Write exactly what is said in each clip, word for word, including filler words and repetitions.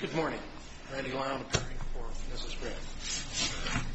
Good morning. Randy Lown, appearing for Missus Graham.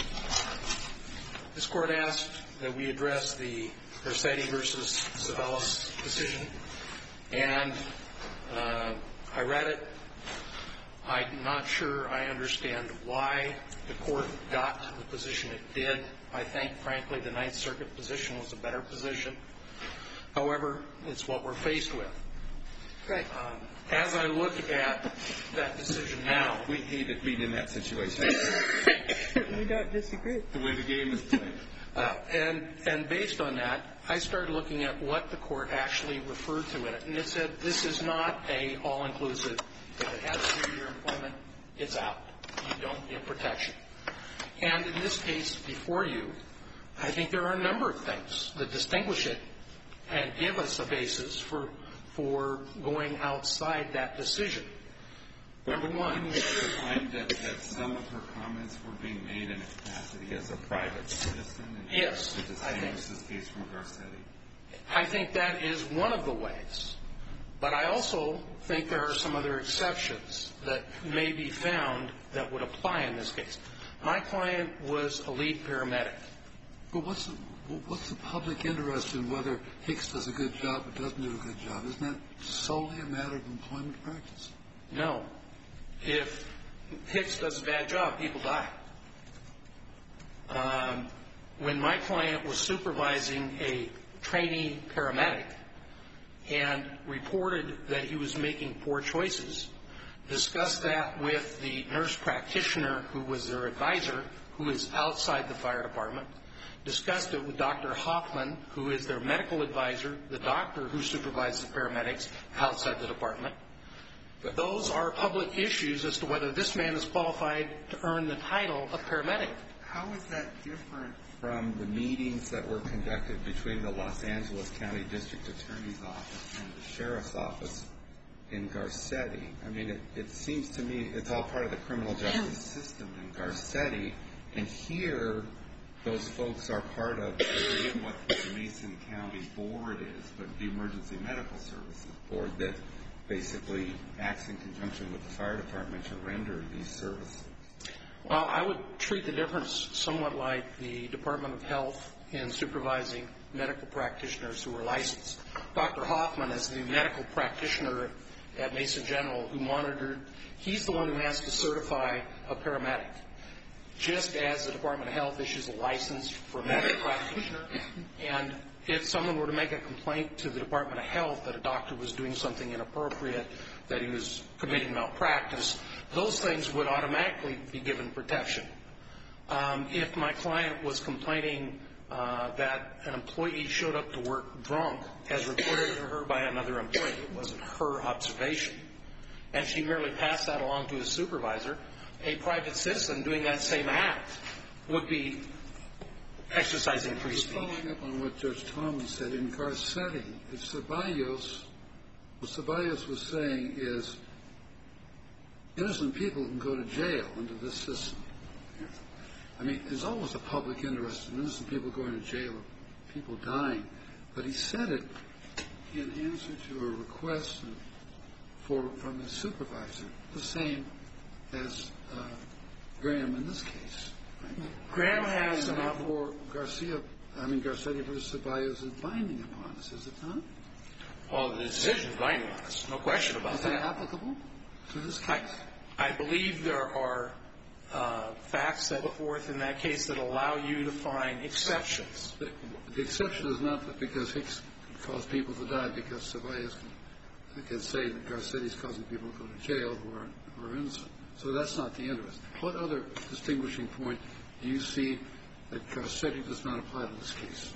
This court asked that we address the Garcetti v. Ceballos decision, and uh, I read it. I'm not sure I understand why the court got to the position it did. I think, frankly, the Ninth Circuit position was a better position. However, it's what we're faced with. Right. Um, as I look at that decision now, we hated being in that situation. We don't disagree. The way the game is played. Uh, and and based on that, I started looking at what the court actually referred to in it, and it said this is not a all-inclusive. If it has to do with your employment, it's out. You don't get protection. And in this case before you, I think there are a number of things that distinguish it and give us a basis for for going outside that decision. Number one. Can you find that, that some of her comments were being made in a capacity as a private citizen? And yes. To distinguish this case from Garcetti? I think that is one of the ways. But I also think there are some other exceptions that may be found that would apply in this case. My client was a lead paramedic. But what's the, what's the public interest in whether Hicks does a good job or doesn't do a good job? Isn't that solely a matter of employment practice? No. If Hicks does a bad job, people die. Um, when my client was supervising a trainee paramedic and reported that he was making poor choices, discussed that with the nurse practitioner who was their advisor, who is outside the fire department, discussed it with Doctor Hoffman, who is their medical advisor, the doctor who supervises the paramedics outside the department. Those are public issues as to whether this man is qualified to earn the title of paramedic. How is that different from the meetings that were conducted between the Los Angeles County District Attorney's Office and the Sheriff's Office in Garcetti? I mean, it, it seems to me it's all part of the criminal justice system in Garcetti, and here those folks are part of, I forget what the Mason County Board is, but the Emergency Medical Services Board that basically acts in conjunction with the fire department to render these services. Well, I would treat the difference somewhat like the Department of Health in supervising medical practitioners who are licensed. Doctor Hoffman is the medical practitioner at Mason General who monitored. He's the one who has to certify a paramedic. Just as the Department of Health issues a license for a medical practitioner, and if someone were to make a complaint to the Department of Health that a doctor was doing something inappropriate, that he was committing malpractice, those things would automatically be given protection. Um, if my client was complaining uh, that an employee showed up to work drunk, as reported to her by another employee, it wasn't her observation, and she merely passed that along to his supervisor, a private citizen doing that same act would be exercising free speech. Following up on what Judge Thomas said, in Garcetti, if Ceballos, what Ceballos was saying is innocent people can go to jail under this system. I mean, there's always a public interest in innocent people going to jail or people dying, but he said it in answer to a request for, from his supervisor, the same as uh, Graham in this case. Right? Graham has an and for Garcia, I mean Garcetti versus Ceballos is binding upon us, is it not? Well, the decision is binding on us, no question about is that. Is it applicable to this case? I, I believe there are uh, facts set forth in that case that allow you to find exceptions. The, the exception is not that because Hicks caused people to die, because Ceballos can, can say that Garcetti is causing people to go to jail who are, who are innocent. So that's not the interest. What other distinguishing point do you see that Garcetti does not apply to this case?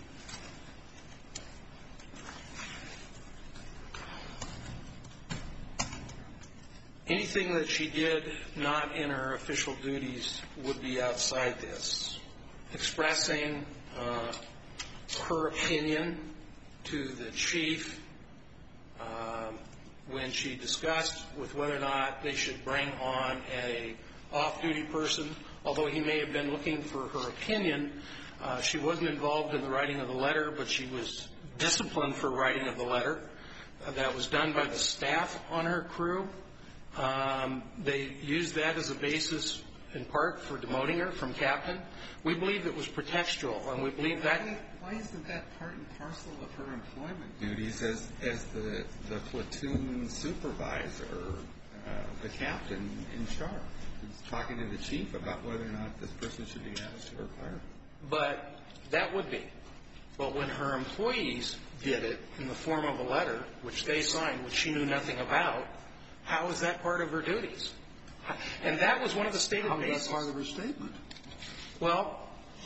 Anything that she did not in her official duties would be outside this. Expressing uh, her opinion to the chief um, when she discussed with whether or not they should bring on a off-duty person, although he may have been looking for her opinion. Uh, she wasn't involved in the writing of the letter, but she was disciplined for writing of the letter. Uh, that was done by the staff on her crew. Um, they used that as a basis, in part, for demoting her from captain. We believe it was pretextual, and we believe that... Why isn't that part and parcel of her employment duties as, as the, the platoon supervisor, uh, the captain in charge, who's talking to the chief about whether or not this person should be added to her clerk? But that would be. But when her employees did it in the form of a letter, which they signed, which she knew nothing about, how is that part of her duties? And that was one of the stated How bases. is that part of her statement? Well,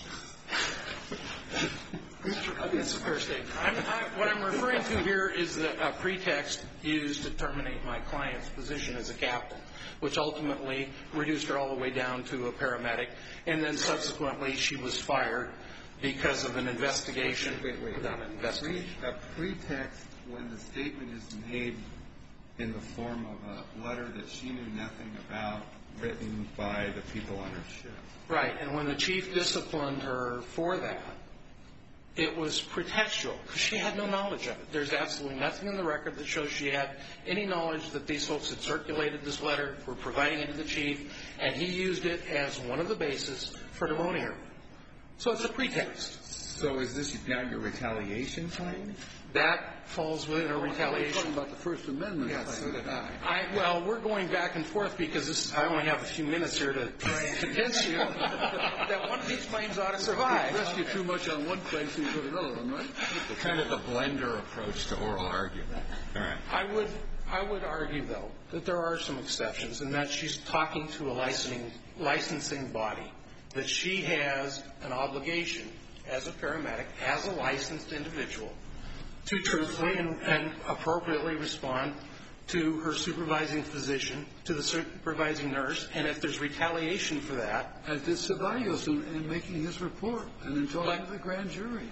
it's a fair statement. I'm, I, what I'm referring to here is the, a pretext used to terminate my client's position as a captain, which ultimately reduced her all the way down to a paramedic, and then subsequently she was fired because of an investigation. Wait, wait, Not an investigation. A pretext when the statement is made in the form of a letter that she knew nothing about, written by the people on her ship. Right, and when the chief disciplined her for that, it was pretextual, because she had no knowledge of it. There's absolutely nothing in the record that shows she had any knowledge that these folks had circulated this letter, were providing it to the chief, and he used it as one of the bases for demoting her. So it's a pretext. So is this now your retaliation claim? That falls within a We're retaliation. talking about the First Amendment. Yeah, claim. so did I. I, well, we're going back and forth because this, I only have a few minutes here to try and convince you that one of these claims ought to survive. Rest you too much on one claim, so you go to another one, right? Kind of the blender approach to oral argument. All right. I would, I would argue, though, that there are some exceptions, and that she's talking to a licensing, licensing body, that she has an obligation as a paramedic, as a licensed individual, to truthfully and, and appropriately respond to her supervising physician, to the supervising nurse, and if there's retaliation for that. As did Ceballos in, in making his report and in talking But- to the grand jury.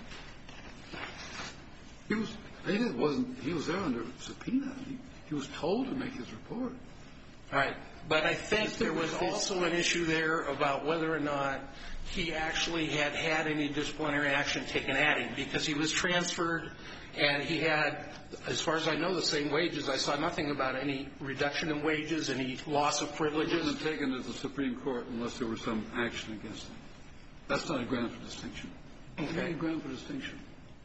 He was, he didn't, wasn't, he was there under subpoena. He, he was told to make his report. Right. But I think there was also an issue there about whether or not he actually had had any disciplinary action taken at him, because he was transferred and he had, as far as I know, the same wages. I saw nothing about any reduction in wages, any loss of He privileges. wasn't taken to the Supreme Court unless there was some action against him. That's not a ground for distinction. It's not a ground for distinction.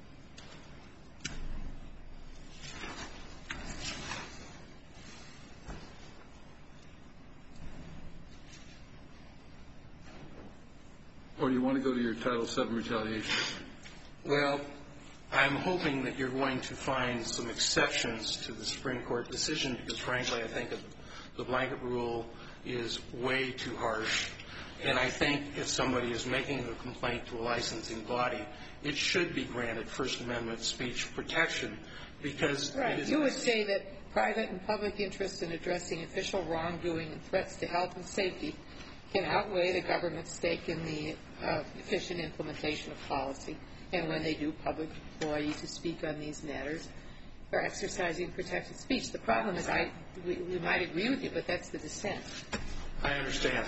Or do you want to go to your Title seven retaliation? Well, I'm hoping that you're going to find some exceptions to the Supreme Court decision, because frankly I think the blanket rule is way too harsh. And I think if somebody is making a complaint to a licensing body, it should be granted First Amendment speech protection, because Right. it is... You would say that private and public interest in addressing official wrongdoing and threats to health and safety can outweigh the government's stake in the uh, efficient implementation of policy. And when they do, public employees who speak on these matters are exercising protected speech. The problem is, I we, we might agree with you, but that's the dissent. I understand.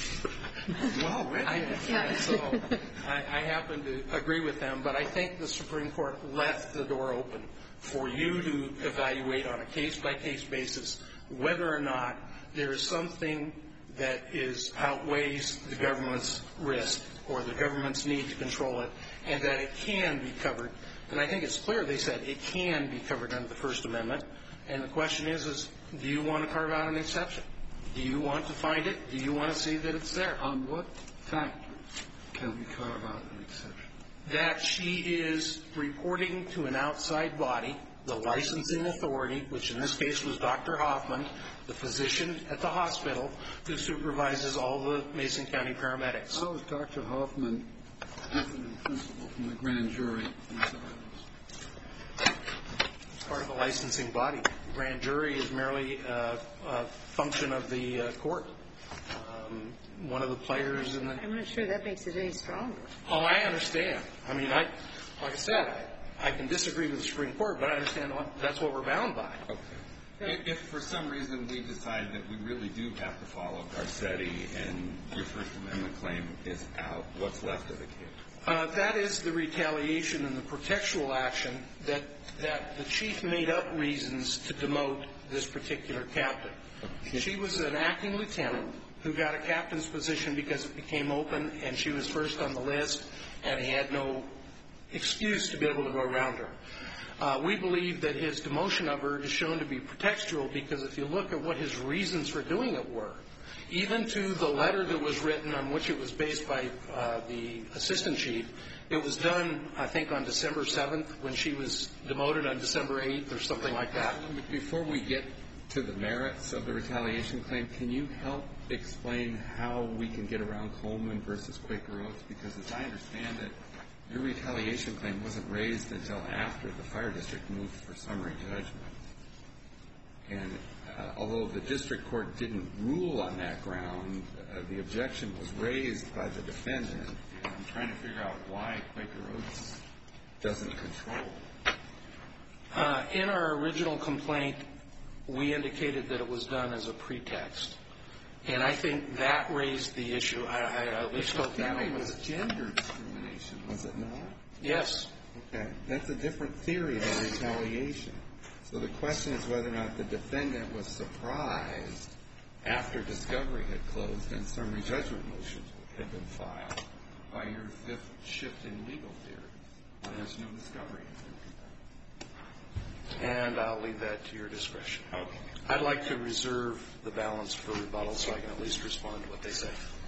Well, written. I, so I, I happen to agree with them, but I think the Supreme Court left the door open for you to evaluate on a case-by-case basis whether or not there is something that is outweighs the government's risk or the government's need to control it, and that it can be covered. And I think it's clear they said it can be covered under the First Amendment. And the question is, is do you want to carve out an exception? Do you want to find it? Do you want to see that it's there? On what factors can we carve out an exception? That she is reporting to an outside body, the licensing authority, which in this case was Doctor Hoffman, the physician at the hospital who supervises all the Mason County paramedics. How is Doctor Hoffman different in principle from the grand jury in this evidence? Part of the licensing body. The grand jury is merely a, a function of the uh, court. Um, one of the players in the... I'm not sure that makes it any stronger. Oh, I understand. I mean, I, like I said, I, I can disagree with the Supreme Court, but I understand what, that's what we're bound by. Okay. If, if for some reason we decide that we really do have to follow Garcetti and your First Amendment claim is out, what's left of the case? Uh, that is the retaliation and the protectual action that, that the chief made up reasons to demote this particular captain. Okay. She was an acting lieutenant who got a captain's position because it became open, and she was first on the list, and he had no excuse to be able to go around her. Uh, we believe that his demotion of her is shown to be pretextual because if you look at what his reasons for doing it were, even to the letter that was written on which it was based by uh, the assistant chief, it was done, I think, on December seventh when she was demoted on December eighth or something like that. Before we get to the merits of the retaliation claim, can you help explain how we can get around Coleman versus Quaker Oats? Because as I understand it, your retaliation claim wasn't raised until after the fire district moved for summary judgment. And uh, although the district court didn't rule on that ground, uh, the objection was raised by the defendant. And I'm trying to figure out why Quaker Oats doesn't control. Uh, in our original complaint, we indicated that it was done as a pretext. And I think that raised the issue. I, I at least hope that it was gender discrimination, was it not? Yes. Okay. That's a different theory of retaliation. So the question is whether or not the defendant was surprised after discovery had closed and summary judgment motions had been filed by your fifth shift in legal theory. Well, there's no discovery. And I'll leave that to your discretion. Okay. I'd like to reserve the balance for rebuttal so I can at least respond to what they say.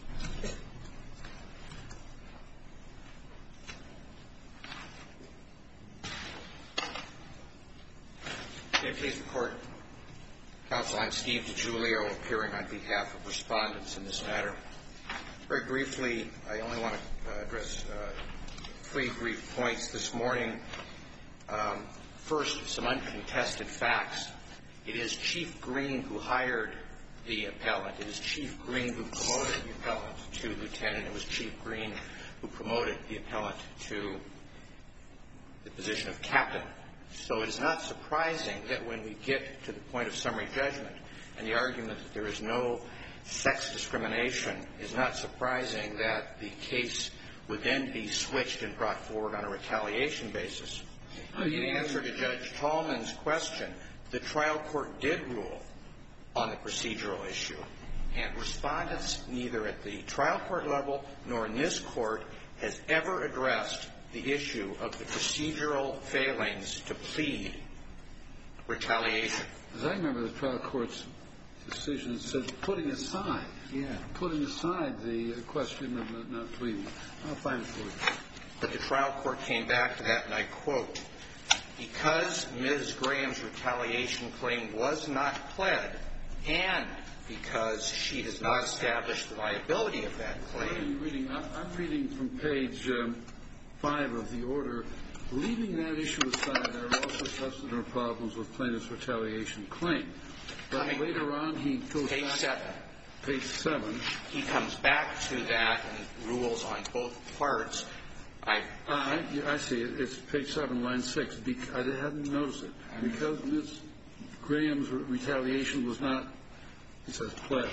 May it please the Court. Counsel, I'm Steve DiGiulio, appearing on behalf of respondents in this matter. Very briefly, I only want to uh, address uh, three brief points this morning. Um, first, some uncontested facts. It is Chief Green who hired the appellant. It is Chief Green who promoted the appellant to lieutenant. It was Chief Green who promoted the appellant to the position of captain. So it is not surprising that when we get to the point of summary judgment and the argument that there is no sex discrimination, is not surprising that the case would then be switched and brought forward on a retaliation basis. In answer to Judge Tallman's question, the trial court did rule on the procedural issue, and respondents neither at the trial court level nor in this court has ever addressed the issue of the procedural failings to plead retaliation. As I remember, the trial court's decision said putting aside, yeah, putting aside the question of not pleading. I'll find it for you. But the trial court came back to that, and I quote, because Miz Graham's retaliation claim was not pled, and because she has not established the liability of that claim. What are you reading? I'm reading from page um, five of the order. Leaving that issue aside, there are also substantive problems with plaintiff's retaliation claim. But Coming later on, he goes page back. seven. Page seven. He comes back to that and rules on both parts. I, Uh, I, I see it. It's page seven, line six. Be- I hadn't noticed it. Because Miz Graham's re- retaliation was not, he says, pled,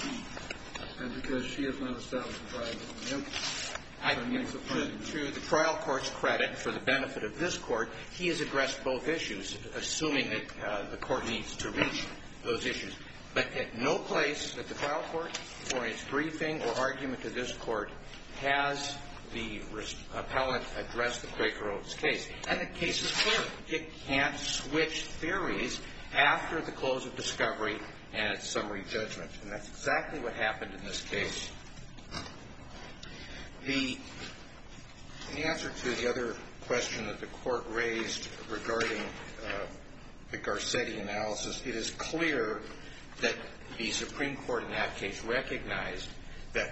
and because she has not established the liability. I, to, to the trial court's credit, for the benefit of this court, he has addressed both issues, assuming that uh, the court needs to reach those issues. But at no place at the trial court or in its briefing or argument to this court has the appellant addressed the Quaker Oats case. And the case is clear. It can't switch theories after the close of discovery and its summary judgment. And that's exactly what happened in this case. The in answer to the other question that the court raised regarding uh, the Garcetti analysis, it is clear that the Supreme Court in that case recognized that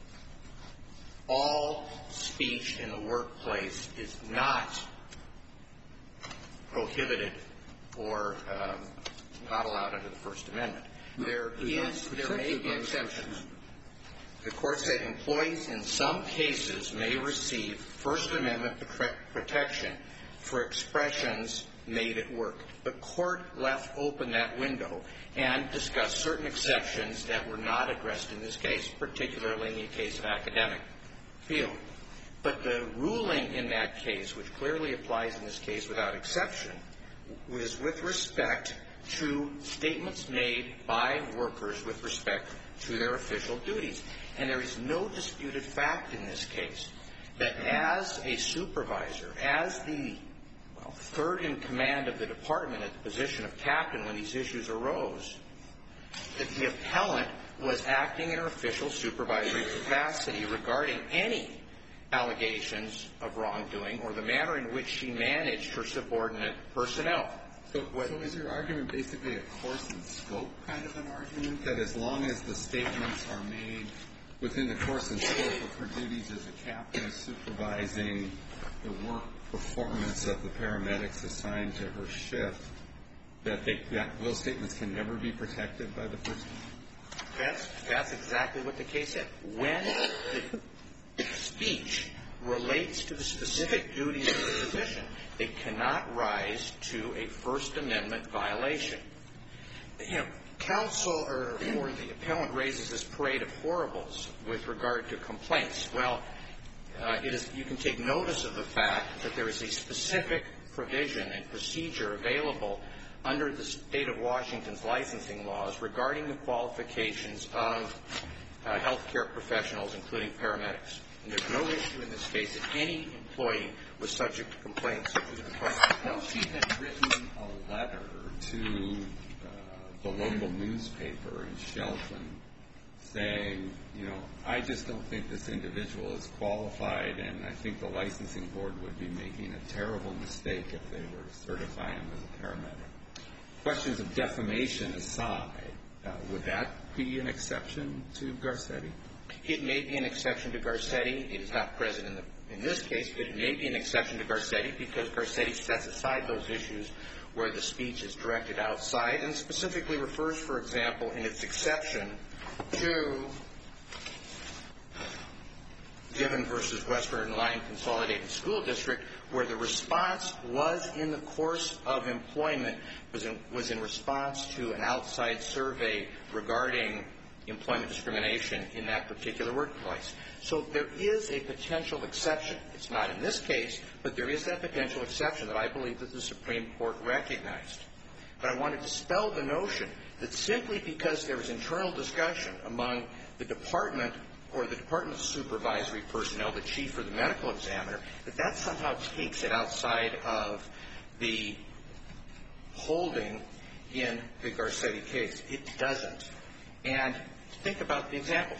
all speech in the workplace is not prohibited or um, not allowed under the First Amendment. There is, there may be exceptions. The court said employees in some cases may receive First Amendment protection for expressions made at work. The court left open that window and discussed certain exceptions that were not addressed in this case, particularly in the case of academic field. But the ruling in that case, which clearly applies in this case without exception, was with respect to statements made by workers with respect to their official duties. And there is no disputed fact in this case that as a supervisor, as the well, third in command of the department at the position of captain when these issues arose, that the appellant was acting in her official supervisory capacity regarding any allegations of wrongdoing or the manner in which she managed her subordinate personnel. So, so is your argument basically a course and scope kind of an argument, that as long as the statements are made within the course and scope of her duties as a captain supervising the work performance of the paramedics assigned to her shift, that, they, that those statements can never be protected by the person? That's, that's exactly what the case said. When the speech relates to the specific duties of the position, they cannot rise to a First Amendment violation. You know, counsel or, or the appellant raises this parade of horribles with regard to complaints. Well, uh, it is, you can take notice of the fact that there is a specific provision and procedure available under the state of Washington's licensing laws regarding the qualifications of uh, health care professionals, including paramedics. And there's no issue in this case that any employee was subject to complaints. Well, she had written a letter to uh, the local newspaper in Shelton saying, you know, I just don't think this individual is qualified, and I think the licensing board would be making a terrible mistake if they were to certify him as a paramedic. Questions of defamation aside, uh, would that be an exception to Garcetti? It may be an exception to Garcetti. It is not present in, the, in this case, but it may be an exception to Garcetti because Garcetti sets aside those issues where the speech is directed outside and specifically refers, for example, in its exception to Given versus Western Line Consolidated School District, where the response was in the course of employment, was in, was in response to an outside survey regarding employment discrimination in that particular workplace. So there is a potential exception. It's not in this case, but there is that potential exception that I believe that the Supreme Court recognized. But I want to dispel the notion that simply because there is internal discussion among the department or the department's supervisory personnel, the chief or the medical examiner, that that somehow takes it outside of the holding in the Garcetti case. It doesn't. And think about the examples.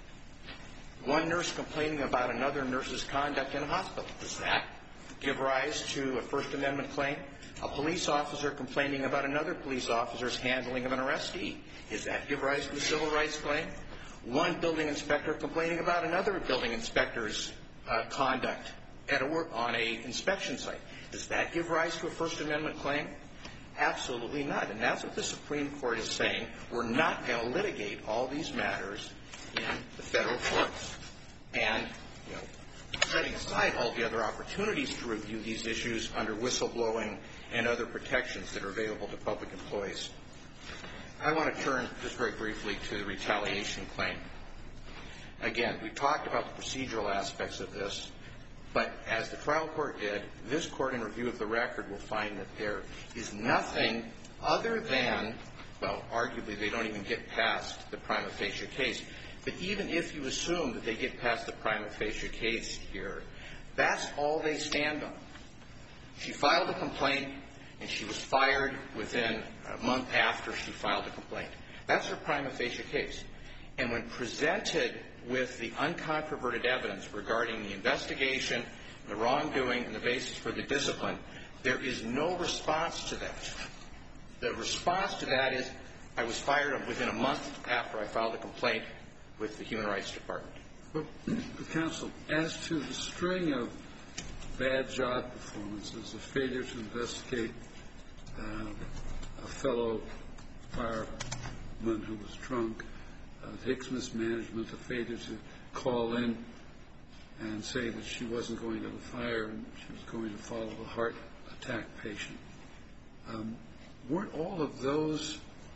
One nurse complaining about another nurse's conduct in a hospital. Does that give rise to a First Amendment claim? A police officer complaining about another police officer's handling of an arrestee. Does that give rise to a civil rights claim? One building inspector complaining about another building inspector's uh, conduct at a work on a inspection site. Does that give rise to a First Amendment claim? Absolutely not. And that's what the Supreme Court is saying. We're not going to litigate all these matters in the federal courts. And, you know, setting aside all the other opportunities to review these issues under whistleblowing and other protections that are available to public employees. I want to turn just very briefly to the retaliation claim. Again, we talked about the procedural aspects of this, but as the trial court did, this court in review of the record will find that there is nothing other than, well, arguably they don't even get past the prima facie case, but even if you assume that they get past the prima facie case here, that's all they stand on. She filed a complaint, and she was fired within a month after she filed a complaint. That's her prima facie case. And when presented with the uncontroverted evidence regarding the investigation, the wrongdoing, and the basis for the discipline, there is no response to that. The response to that is, I was fired within a month after I filed a complaint with the Human Rights Department. But, counsel, as to the string of bad job performances, a failure to investigate uh, a fellow fireman who was drunk, uh, Hicks mismanagement, a failure to call in and say that she wasn't going to the fire and she was going to follow a heart attack patient. Um, weren't all of those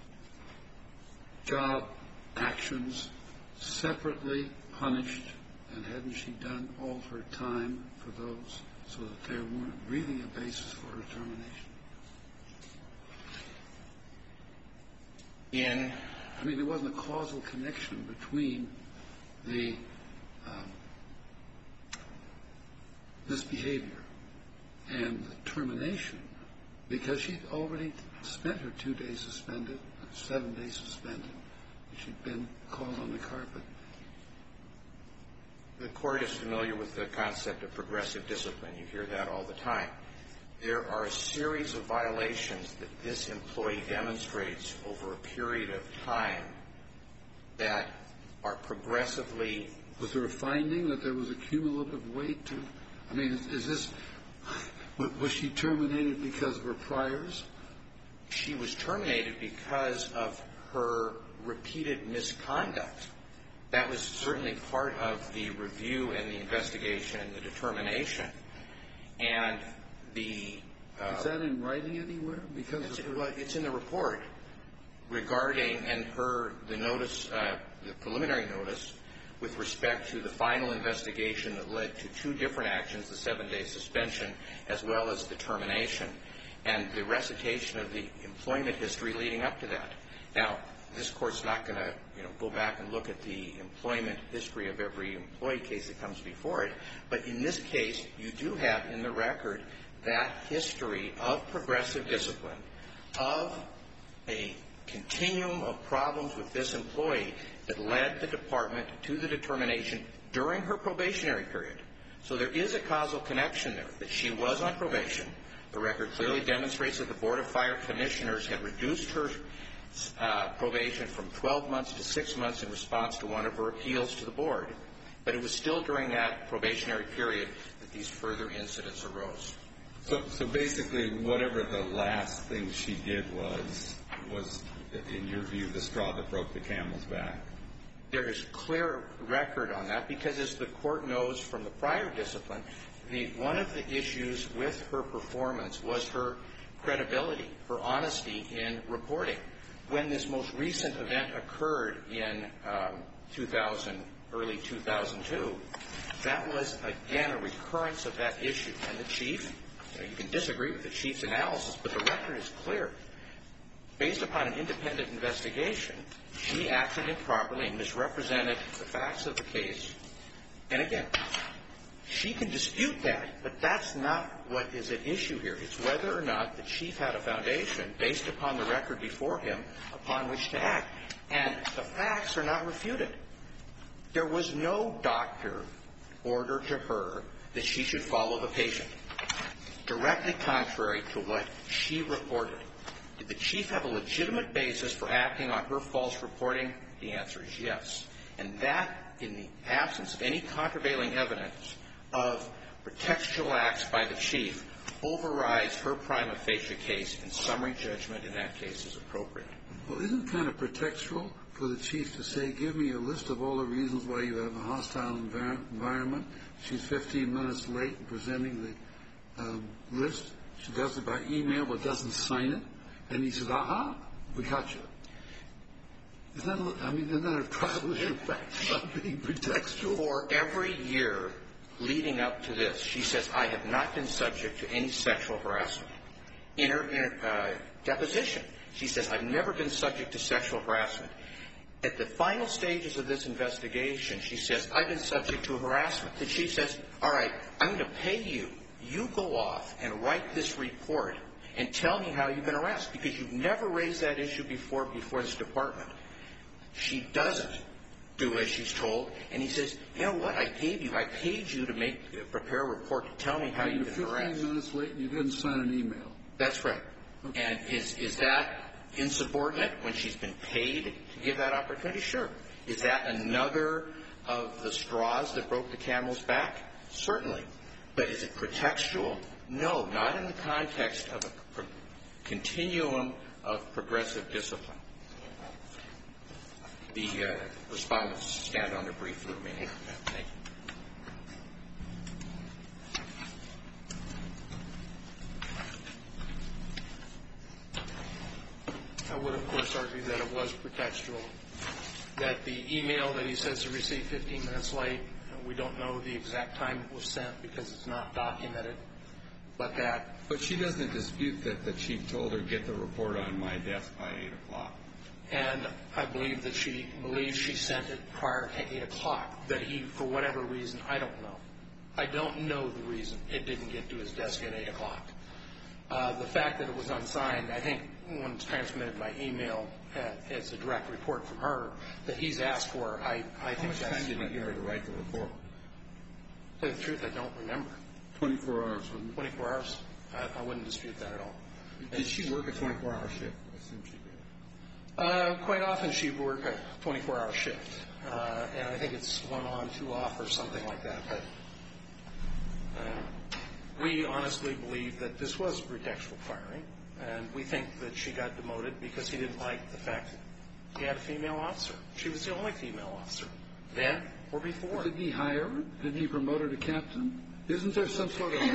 job actions separately punished, and hadn't she done all her time for those so that there weren't really a basis for her termination? In I mean, there wasn't a causal connection between the um, misbehavior and the termination, because she'd already spent her two days suspended, seven days suspended, and she'd been called on the carpet. The Court is familiar with the concept of progressive discipline. You hear that all the time. There are a series of violations that this employee demonstrates over a period of time that are progressively. Was there a finding that there was a cumulative weight to? I mean, is, is this, was she terminated because of her priors? She was terminated because of her repeated misconduct. That was certainly part of the review and the investigation and the determination. And the uh, is that in writing anywhere? Because it's, of her? well, it's in the report regarding and her the notice, uh, the preliminary notice, with respect to the final investigation that led to two different actions: the seven-day suspension as well as the termination, and the recitation of the employment history leading up to that. Now, this Court's not going to, you know, go back and look at the employment history of every employee case that comes before it, but in this case, you do have in the record that history of progressive discipline, of a continuum of problems with this employee that led the department to the determination during her probationary period. So there is a causal connection there, that she was on probation. The record clearly demonstrates that the Board of Fire Commissioners had reduced her uh, probation from twelve months to six months in response to one of her appeals to the board. But it was still during that probationary period that these further incidents arose. So, so basically, whatever the last thing she did was, was, in your view, the straw that broke the camel's back. There is clear record on that because, as the Court knows from the prior discipline, the, one of the issues with her performance was her credibility, her honesty in reporting. When this most recent event occurred in um, two thousand, early two thousand two, that was, again, a recurrence of that issue. And the chief, you know, you can disagree with the chief's analysis, but the record is clear. Based upon an independent investigation, she acted improperly and misrepresented the facts of the case. And again, she can dispute that, but that's not what is at issue here. It's whether or not the chief had a foundation based upon the record before him upon which to act. And the facts are not refuted. There was no doctor order to her that she should follow the patient, directly contrary to what she reported. Did the chief have a legitimate basis for acting on her false reporting? The answer is yes. And that, in the absence of any contravailing evidence of pretextual acts by the chief, overrides her prima facie case, and summary judgment in that case is appropriate. Well, isn't it kind of pretextual for the chief to say, give me a list of all the reasons why you have a hostile envir- environment? She's fifteen minutes late in presenting the um, list. She does it by email but doesn't sign it. And he says, aha, we got you. Is that, I mean, isn't that a tribal issue fact about being pretextual? For every year leading up to this, she says, I have not been subject to any sexual harassment. In her, in her uh, deposition, she says, I've never been subject to sexual harassment. At the final stages of this investigation, she says, I've been subject to harassment. The chief says, all right, I'm going to pay you. You go off and write this report and tell me how you've been harassed, because you've never raised that issue before before this department. She doesn't do as she's told, and he says, you know what, I gave you, I paid you to make uh, prepare a report to tell me how you've been harassed. fifteen minutes late and you didn't sign an email. That's right. Okay. And is is that insubordinate when she's been paid to give that opportunity? Sure. Is that another of the straws that broke the camel's back? Certainly. But is it pretextual? No, not in the context of a pro- continuum of progressive discipline. The uh, respondents stand on their brief for the remaining. Thank you. I would, of course, argue that it was pretextual, that the email that he says he received fifteen minutes late, we don't know the exact time it was sent because it's not documented, but that... But she doesn't dispute that the chief told her, get the report on my desk by eight o'clock. And I believe that she believes she sent it prior to eight o'clock, that he, for whatever reason, I don't know. I don't know the reason it didn't get to his desk at eight o'clock. Uh, the fact that it was unsigned, I think when it's transmitted by email, uh, it's a direct report from her that he's asked for. I, I How think much that's... time did it give her to write the report? To tell you the truth, I don't remember. twenty-four hours, wasn't it? twenty-four hours? I, I wouldn't dispute that at all. Did she work a twenty-four hour shift? I assume she did. Uh, quite often she would work a twenty-four hour shift. Uh, and I think it's one on, two off or something like that. But uh, we honestly believe that this was pretextual firing. And we think that she got demoted because he didn't like the fact that he had a female officer. She was the only female officer then or before. Didn't he hire her? Didn't he promote her to captain? Isn't there some sort of...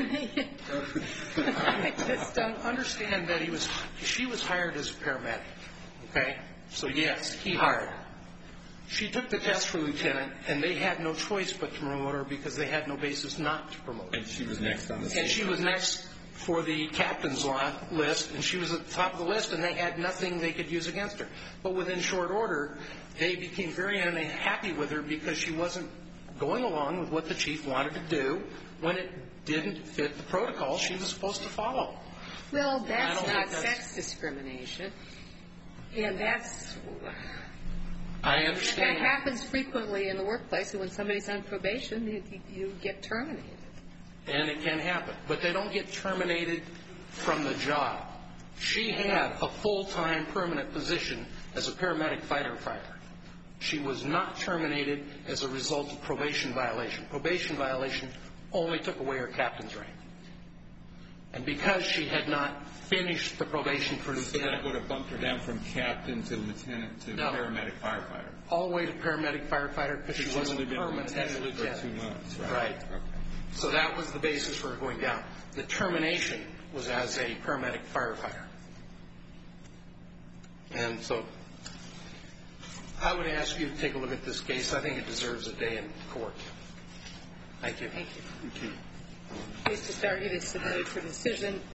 I just don't Understand that he was, she was hired as a paramedic, okay? So yes, he hired her. She took the test for lieutenant, and they had no choice but to promote her because they had no basis not to promote her. And she was next on the And she was next for the captain's list, and she was at the top of the list, and they had nothing they could use against her. But within short order, they became very unhappy with her because she wasn't going along with what the chief wanted to do when it didn't fit the protocol she was supposed to follow. Well, I that's don't not think that's- sex discrimination. And that's... I That understand. happens frequently in the workplace, and when somebody's on probation, you, you get terminated. And it can happen. But they don't get terminated from the job. She had a full-time permanent position as a paramedic fighter fighter. She was not terminated as a result of probation violation. Probation violation only took away her captain's rank. And because she had not finished the probation for So that lieutenant, would have bumped her down from captain to lieutenant to No. paramedic firefighter. all the way to paramedic firefighter because she She's wasn't only been permanent as a lieutenant for lieutenant. two months, right? Right. Okay. So that was the basis for her going down. The termination was as a paramedic firefighter. And so I would ask you to take a look at this case. I think it deserves a day in court. Thank you. Thank you. Case to start, it is submitted for decision.